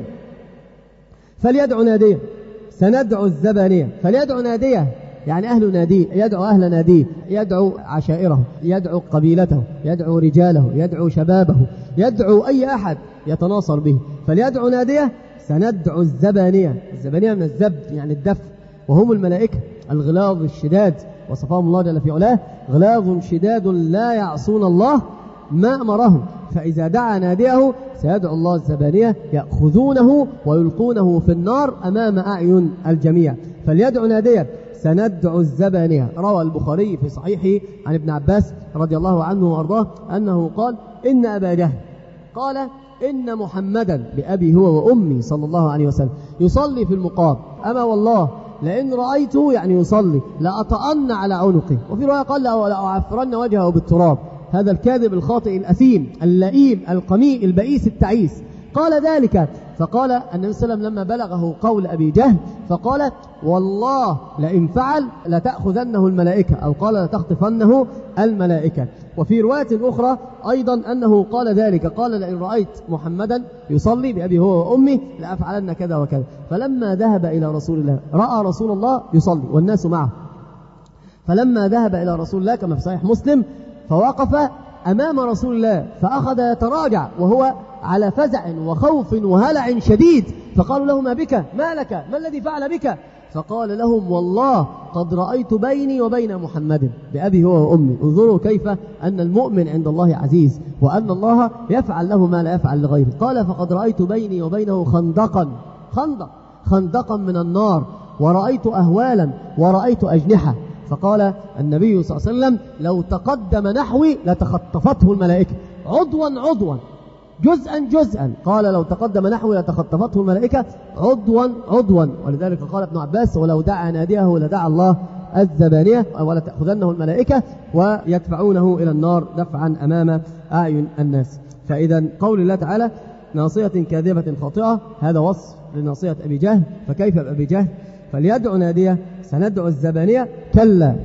Speaker 1: فليدعو ناديه، سندعو الزبانية. فليدعو ناديه يعني أهل ناديه، يدعو أهل ناديه، يدعو عشائره، يدعو قبيلته، يدعو رجاله، يدعو شبابه، يدعو أي أحد يتناصر به. فليدعو ناديه سندعو الزبانية. الزبانية من الزبد يعني الدف، وهم الملائكة الغلاظ الشداد، وصفهم الله جل في علاه: غلاظ شداد لا يعصون الله ما أمرهم. فإذا دعا ناديه سيدعو الله الزبانية يأخذونه ويلقونه في النار أمام أعين الجميع. فليدعو ناديه سندعو الزبانية. روى البخاري في صحيحه عن ابن عباس رضي الله عنه وأرضاه أنه قال: إن أبا جهل قال إن محمدا بأبي هو وأمي صلى الله عليه وسلم يصلي في المقام، أما والله لئن رأيته يعني يصلي لأطأن على عنقه. وفي رواية قال: لأعفرن وجهه بالتراب. هذا الكاذب الخاطئ الأثيم اللئيم القميء البئيس التعيس قال ذلك. فقال النبي صلى الله عليه وسلم لما بلغه قول أبي جهل فقال: والله لئن فعل لتأخذنه الملائكة، أو قال لتخطفنه الملائكة. وفي رواية أخرى أيضا أنه قال ذلك، قال: لئن رأيت محمدا يصلي بأبي هو وأمي لأفعلن كذا وكذا. فلما ذهب إلى رسول الله رأى رسول الله يصلي والناس معه، فلما ذهب إلى رسول الله كما في صحيح مسلم فوقف أمام رسول الله فأخذ يتراجع وهو على فزع وخوف وهلع شديد، فقالوا له ما بك؟ ما لك؟ ما الذي فعل بك؟ فقال لهم والله قد رأيت بيني وبين محمد بأبي هو وأمي. انظروا كيف أن المؤمن عند الله عزيز، وأن الله يفعل له ما لا يفعل لغيره. قال فقد رأيت بيني وبينه خندقا من النار، ورأيت أهوالا ورأيت أجنحة. فقال النبي صلى الله عليه وسلم لو تقدم نحوي لتخطفته الملائكة عضوا جزءا. قال لو تقدم نحوي لتخطفته الملائكة عضوا. ولذلك قال ابن عباس ولو دعا ناديه لدعا الله الزبانية، ولا تأخذنه الملائكة ويدفعونه إلى النار دفعا أمام أعين الناس. فإذا قول الله تعالى ناصية كاذبة خاطئة، هذا وصف لناصية أبي جهل. فكيف بأبي جهل؟ فليدعو ناديه سندعو الزبانية كلا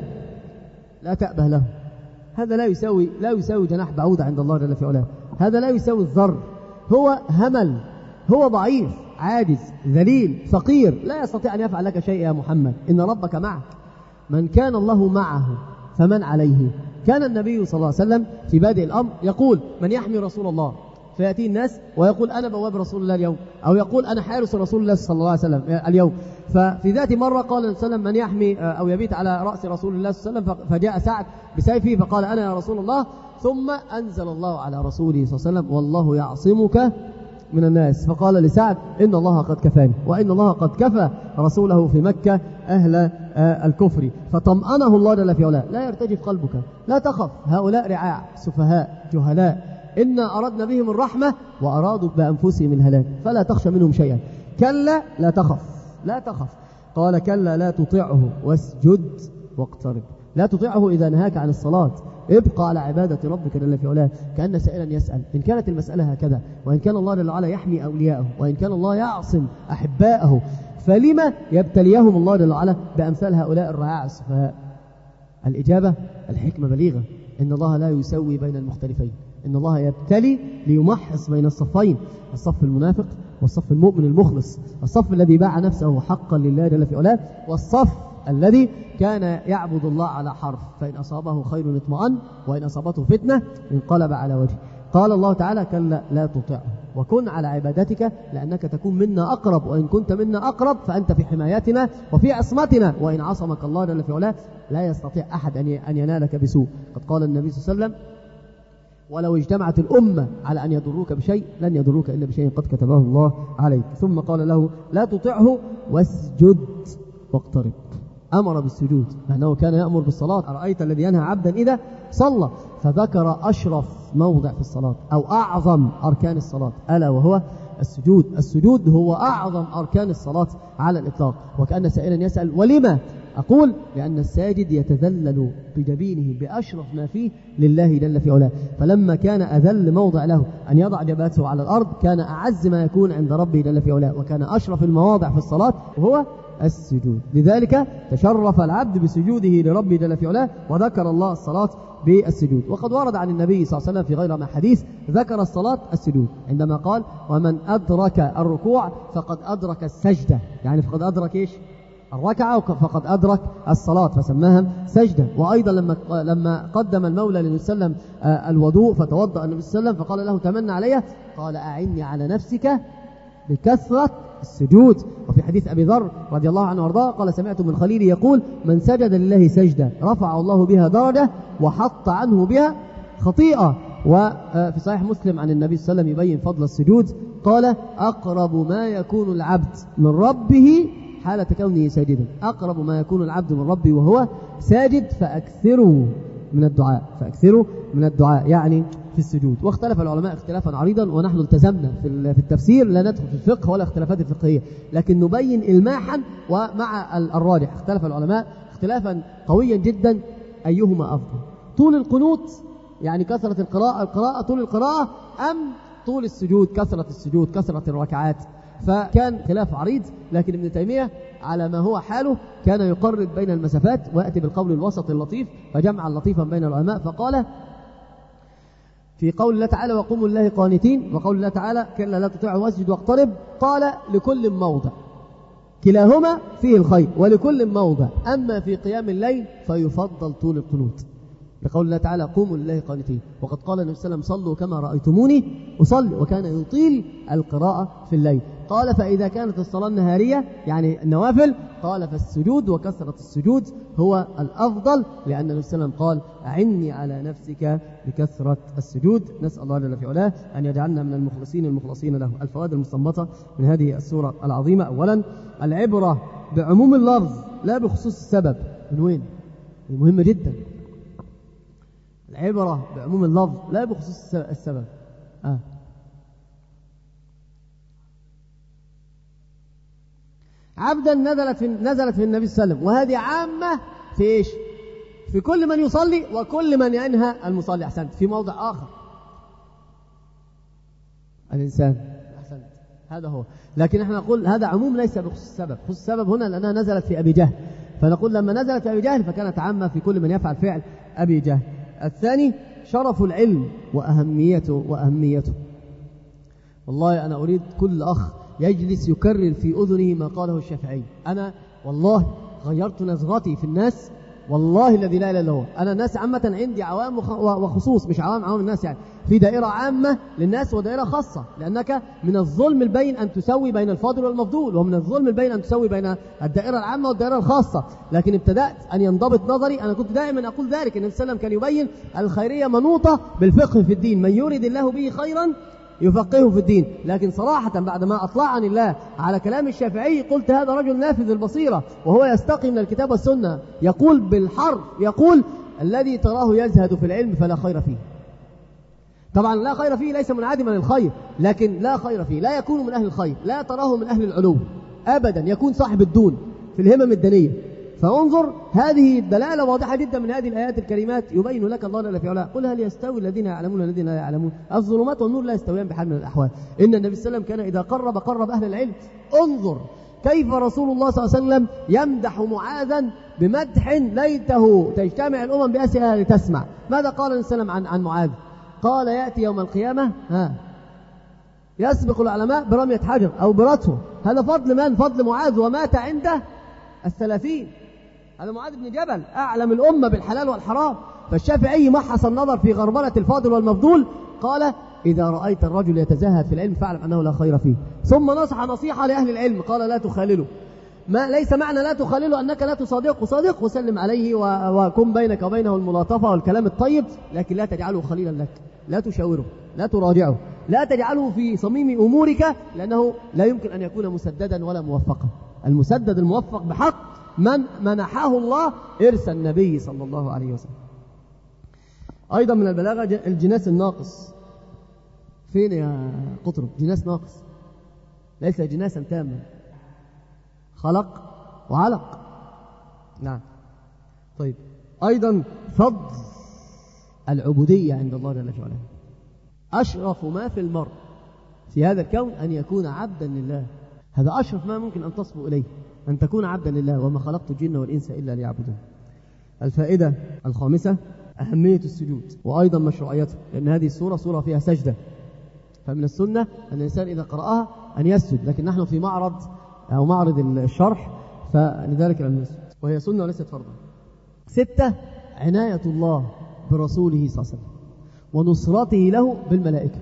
Speaker 1: لا تأبه له. هذا لا يساوي جناح بعوضة عند الله جل في علاه. هذا لا يساوي الذر. هو همل، هو ضعيف، عاجز، ذليل، فقير، لا يستطيع أن يفعل لك شيء يا محمد. إن ربك معك. من كان الله معه فمن عليه. كان النبي صلى الله عليه وسلم في بادئ الأمر يقول من يحمي رسول الله؟ فيأتي الناس ويقول أنا بواب رسول الله اليوم، أو يقول أنا حارس رسول الله صلى الله عليه وسلم اليوم. ففي ذات مرة قال النبي صلى الله عليه وسلم من يحمي أو يبيت على رأس رسول الله صلى الله عليه وسلم؟ فجاء سعد بسيفه فقال أنا يا رسول الله. ثم أنزل الله على رسوله صلى الله عليه وسلم والله يعصمك من الناس. فقال لسعد إن الله قد كفاني، وإن الله قد كفى رسوله في مكة أهل الكفر. فطمأنه الله جل في علاه. لا يرتجف قلبك، لا تخف، هؤلاء رعاع سفهاء جهلاء، إنا أردنا بهم الرحمة وأرادوا بأنفسهم الهلاك، فلا تخشى منهم شيئا. كلا لا تخف. قال كلا لا تطعه واسجد واقترب. لا تطيعه إذا نهاك عن الصلاة، ابقى على عبادة ربك جل في علاه. كأن سائلا يسأل إن كانت المسألة هكذا، وإن كان الله جل وعلا يحمي أولياءه، وإن كان الله يعصم أحباءه، فلما يبتليهم الله جل وعلا بأمثال هؤلاء الرعاع السفهاء؟ الإجابة الحكمة بليغة. إن الله لا يسوي بين المختلفين، إن الله يبتلي ليمحص بين الصفين، الصف المنافق والصف المؤمن المخلص، الصف الذي باع نفسه حقا لله جل في علاه، والصف الذي كان يعبد الله على حرف، فإن أصابه خير اطمأن وإن أصابته فتنة انقلب على وجهه. قال الله تعالى كلا لا تطعه وكن على عبادتك لأنك تكون منا أقرب، وإن كنت منا أقرب فأنت في حمايتنا وفي عصمتنا، وإن عصمك الله جل في علاه لا يستطيع أحد أن ينالك بسوء. قد قال النبي صلى الله عليه وسلم ولو اجتمعت الأمة على أن يضروك بشيء لن يضروك إلا بشيء قد كتبه الله عليك. ثم قال له لا تطعه واسجد واقترب. أمر بالسجود، لأنه كان يأمر بالصلاة. أرأيت الذي ينهى عبدا إذا صلى؟ فذكر أشرف موضع في الصلاة أو أعظم أركان الصلاة ألا وهو السجود. السجود هو أعظم أركان الصلاة على الإطلاق. وكأن سائلا يسأل ولما؟ أقول لأن الساجد يتذلل بجبينه بأشرف ما فيه لله جل في علاه. فلما كان أذل موضع له أن يضع جبهته على الأرض كان أعز ما يكون عند ربه جل في علاه، وكان أشرف المواضع في الصلاة وهو السجود. لذلك تشرف العبد بسجوده لربه جل في علاه، وذكر الله الصلاة بالسجود. وقد ورد عن النبي صلى الله عليه وسلم في غير ما حديث ذكر الصلاة السجود عندما قال ومن أدرك الركوع فقد أدرك السجدة، يعني فقد أدرك إيش؟ الركعة، فقد أدرك الصلاة فسماها سجدة. وأيضا لما قدم المولى للنبي صلى الله عليه وسلم الوضوء فتوضأ النبي صلى الله عليه وسلم فقال له تمنى علي، قال أعني على نفسك بكثرة السجود. وفي حديث أبي ذر رضي الله عنه وارضاه قال سمعت من خليلي يقول من سجد لله سجدة رفع الله بها درجة وحط عنه بها خطيئة. وفي صحيح مسلم عن النبي صلى الله عليه وسلم يبين فضل السجود قال أقرب ما يكون العبد من ربه حالة كونه ساجدا، أقرب ما يكون العبد من ربه وهو ساجد فأكثروا من الدعاء يعني في السجود. واختلف العلماء اختلافا عريضا، ونحن التزمنا في التفسير لا ندخل في الفقه ولا اختلافات الفقهية، لكن نبين إلماحا. ومع الراجح اختلف العلماء اختلافا قويا جدا أيهما أفضل، طول القنوت يعني كثرة القراءة طول القراءة، أم طول السجود كثرة السجود كثرة الركعات. فكان خلاف عريض، لكن ابن تيمية على ما هو حاله كان يقرب بين المسافات ويأتي بالقول الوسط اللطيف، فجمع لطيفا بين العلماء فقال في قول الله تعالى وقوموا لله قانتين، وقول الله تعالى كلا لا تطيعه واسجد واقترب، قال لكل موضع، كلاهما فيه الخير ولكل موضع. أما في قيام الليل فيفضل طول القنوت، لقول الله تعالى قوموا لله قانتين. وقد قال النبي صلى الله عليه وسلم صلوا كما رأيتموني أصلي، وكان يطيل القراءة في الليل. قال فإذا كانت الصلاة النهارية يعني النوافل قال فالسجود وكثرة السجود هو الأفضل، لأن النبي صلى الله عليه وسلم قال أعني على نفسك بكثرة السجود. نسأل الله جل في علاه أن يجعلنا من المخلصين له. الفوائد المستنبطة من هذه السورة العظيمة: أولا العبرة بعموم اللفظ لا بخصوص السبب. من وين؟ مهمة جدا. العبرة بعموم اللفظ لا بخصوص السبب. عبدا نزلت في النبي صلى الله عليه وسلم، وهذه عامة في إيش؟ في كل من يصلي وكل من ينهى المصلي. أحسنت. في موضع آخر الإنسان. أحسنت، هذا هو. لكن احنا نقول هذا عموم ليس بخصوص السبب. خصوص السبب هنا لأنها نزلت في أبي جهل، فنقول لما نزلت في أبي جهل فكانت عامة في كل من يفعل فعل أبي جهل. الثاني شرف العلم وأهميته. والله أنا أريد كل أخ يجلس يكرر في أذنه ما قاله الشافعي. أنا والله غيرت نظرتي في الناس، والله الذي لا إله إلا هو. أنا الناس عامة عندي عوام وخصوص، مش عوام الناس، يعني في دائرة عامة للناس ودائرة خاصة، لأنك من الظلم البين أن تسوي بين الفاضل والمفضول، ومن الظلم البين أن تسوي بين الدائرة العامة والدائرة الخاصة. لكن ابتدأت أن ينضبط نظري. أنا كنت دائما أقول ذلك. النبي صلى الله عليه وسلم كان يبين الخيرية منوطة بالفقه في الدين، من يريد الله به خيرا يفقهه في الدين. لكن صراحة بعد ما أطلعني الله على كلام الشافعي قلت هذا رجل نافذ البصيرة، وهو يستقي من الكتاب والسنة. يقول بالحرف، يقول الذي تراه يزهد في العلم فلا خير فيه. طبعا لا خير فيه ليس منعدما الخير، لكن لا خير فيه، لا يكون من أهل الخير، لا تراه من أهل العلو أبدا، يكون صاحب الدون في الهمم الدنية. فانظر هذه الدلالة واضحة جدا من هذه الآيات الكريمات، يبين لك الله جل في علاه. قل هل يستوي الذين يعلمون والذين لا يعلمون؟ الظلمات والنور لا يستويان بحال من الأحوال. إن النبي صلى الله عليه وسلم كان إذا قرب أهل العلم. انظر كيف رسول الله صلى الله عليه وسلم يمدح معاذا بمدح ليته تجتمع الأمم بأسئلة لتسمع. ماذا قال النبي صلى الله عليه وسلم عن معاذ؟ قال يأتي يوم القيامة يسبق العلماء برمية حجر أو برته. هذا فضل من؟ فضل معاذ، ومات عنده 30. هذا معاذ بن جبل أعلم الأمة بالحلال والحرام. فالشافعي محص النظر في غربلة الفاضل والمفضول، قال إذا رأيت الرجل يتزهد في العلم فاعلم أنه لا خير فيه. ثم نصح نصيحة لأهل العلم، قال لا تخالله. ما ليس معنى لا تخالله أنك لا تصادقه، صادق وسلم عليه وكن بينك وبينه الملاطفة والكلام الطيب، لكن لا تجعله خليلا لك، لا تشاوره، لا تراجعه، لا تجعله في صميم أمورك، لأنه لا يمكن أن يكون مسددا ولا موفقا. المسدد الموفق بحق من منحه الله إرث النبي صلى الله عليه وسلم. أيضا من البلاغة الجناس الناقص. فين يا قطرب؟ جناس ناقص ليس جناسا تاما، خلق وعلق. نعم. طيب أيضا فضل العبودية عند الله جل وعلا. أشرف ما في المرء في هذا الكون أن يكون عبدا لله. هذا أشرف ما ممكن أن تصبو إليه، أن تكون عبدا لله. وما خلقت الجن والإنس إلا ليعبدون. الفائدة الخامسة أهمية السجود وأيضا مشروعيته، لأن هذه السورة سورة فيها سجدة، فمن السنة أن الإنسان إذا قرأها أن يسجد، لكن نحن في معرض الشرح، فلذلك لم نسجد، وهي سنة وليست فرضا. 6 عناية الله برسوله صلى الله عليه وسلم ونصرته له بالملائكة.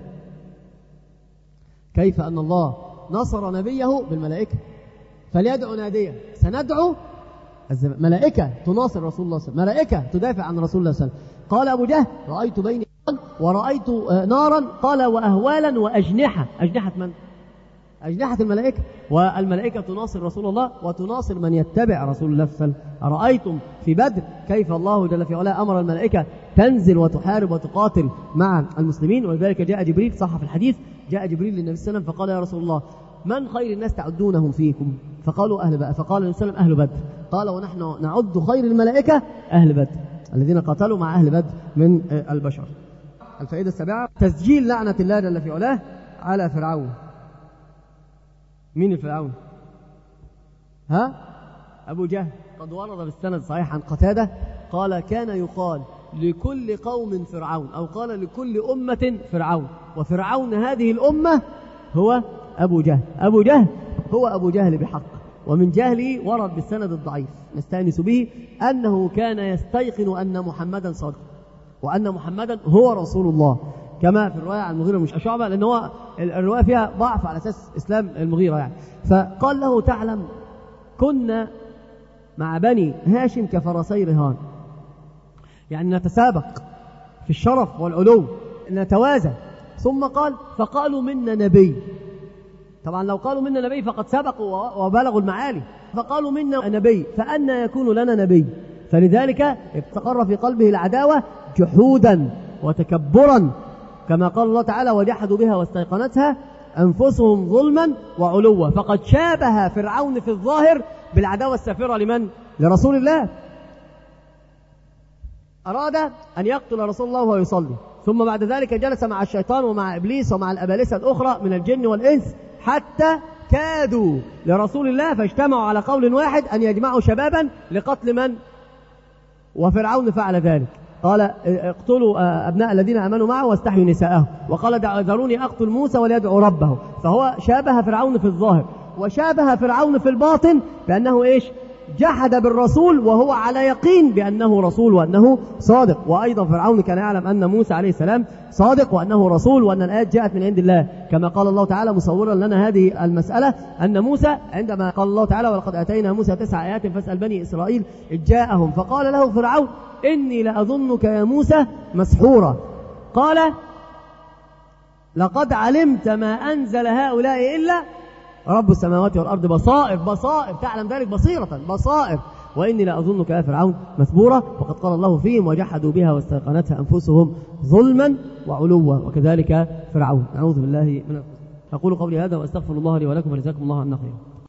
Speaker 1: كيف أن الله نصر نبيه بالملائكة؟ فليدعو نادية. سندعو ملائكة تناصر رسول الله صلى الله عليه وسلم، ملائكة تدافع عن رسول الله صلى الله عليه وسلم. قال أبو جهل رأيت بيني ورأيت نارا، قال وأهوالا وأجنحة. أجنحة من؟ أجنحة الملائكة. والملائكة تناصر رسول الله وتناصر من يتبع رسول الله صلى الله عليه وسلم. أرأيتم في بدر كيف الله جل في علاه أمر الملائكة تنزل وتحارب وتقاتل مع المسلمين. ولذلك جاء جبريل، صح في الحديث، جاء جبريل للنبي صلى الله عليه وسلم فقال يا رسول الله من خير الناس تعدونهم فيكم؟ فقالوا أهل بدر. فقال النبي صلى الله عليه وسلم أهل بدر. قال ونحن نعد خير الملائكة أهل بدر، الذين قاتلوا مع أهل بدر من البشر. الفائدة 7 تسجيل لعنة الله جل في علاه على فرعون. مين الفرعون؟ أبو جهل. قد ورد بالسند صحيح عن قتادة قال كان يقال لكل قوم فرعون، أو قال لكل أمة فرعون، وفرعون هذه الأمة هو أبو جهل. أبو جهل هو أبو جهل بحق. ومن جهله ورد بالسند الضعيف نستأنس به أنه كان يستيقن أن محمدا صادق.
Speaker 3: وأن محمدا هو رسول الله، كما في الرواية عن المغيرة مش شعبة، لأن هو الرواية فيها ضعف على أساس إسلام المغيرة يعني. فقال له تعلم كنا مع بني هاشم كفرسي رهان، يعني نتسابق في الشرف والعلو، نتوازى. ثم قال فقالوا منا نبي. طبعا لو قالوا منا نبي فقد سبقوا وبلغوا المعالي، فقالوا منا نبي فأنى يكون لنا نبي. فلذلك استقر في قلبه العداوة جحودا وتكبرا، كما قال الله تعالى وجحدوا بها واستيقنتها أنفسهم ظلما وعلوا. فقد شابه فرعون في الظاهر بالعداوة السافرة لمن؟ لرسول الله. أراد أن يقتل رسول الله وهو يصلي، ثم بعد ذلك جلس مع الشيطان ومع إبليس ومع الأبالسة الأخرى من الجن والإنس حتى كادوا لرسول الله، فاجتمعوا على قول واحد أن يجمعوا شبابا لقتل من؟ وفرعون فعل ذلك، قال اقتلوا أبناء الذين آمنوا معه واستحيوا نساءهم، وقال ذروني أقتل موسى وليدعو ربه. فهو شابه فرعون في الظاهر، وشابه فرعون في الباطن بأنه إيش؟ جحد بالرسول وهو على يقين بأنه رسول وأنه صادق. وأيضا فرعون كان يعلم أن موسى عليه السلام صادق وأنه رسول وأن الآيات جاءت من عند الله، كما قال الله تعالى مصورا لنا هذه المسألة أن موسى عندما قال الله تعالى ولقد آتينا موسى 9 آيات فاسأل بني إسرائيل إذ جاءهم فقال له فرعون إني لأظنك يا موسى مسحورا. قال لقد علمت ما أنزل هؤلاء إلا رب السماوات والأرض بصائر تعلم ذلك بصائر وإني لأظنك يا فرعون مثبورا. وقد قال الله فيهم وجحدوا بها واستيقنتها أنفسهم ظلما وعلوا وكذلك فرعون. نعوذ بالله من الخزي. أقول قولي هذا وأستغفر الله لي ولكم، فجزاكم الله عنا خيرا.